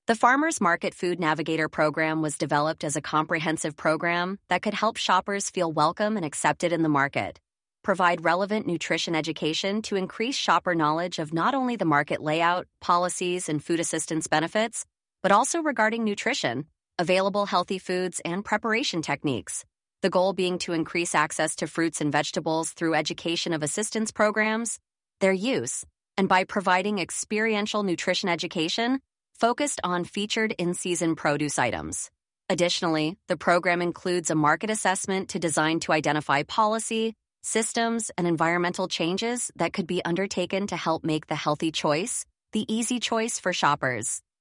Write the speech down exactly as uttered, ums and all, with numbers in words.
The Farmers Market Food Navigator program was developed as a comprehensive program that could help shoppers feel welcome and accepted in the market, provide relevant nutrition education to increase shopper knowledge of not only the market layout, policies, and food assistance benefits, but also regarding nutrition, available healthy foods, and preparation techniques. The goal being to increase access to fruits and vegetables through education of assistance programs, their use, and by providing experiential nutrition education focused on featured in-season produce items. Additionally, the program includes a market assessment to design to identify policy, systems, and environmental changes that could be undertaken to help make the healthy choice the easy choice for shoppers.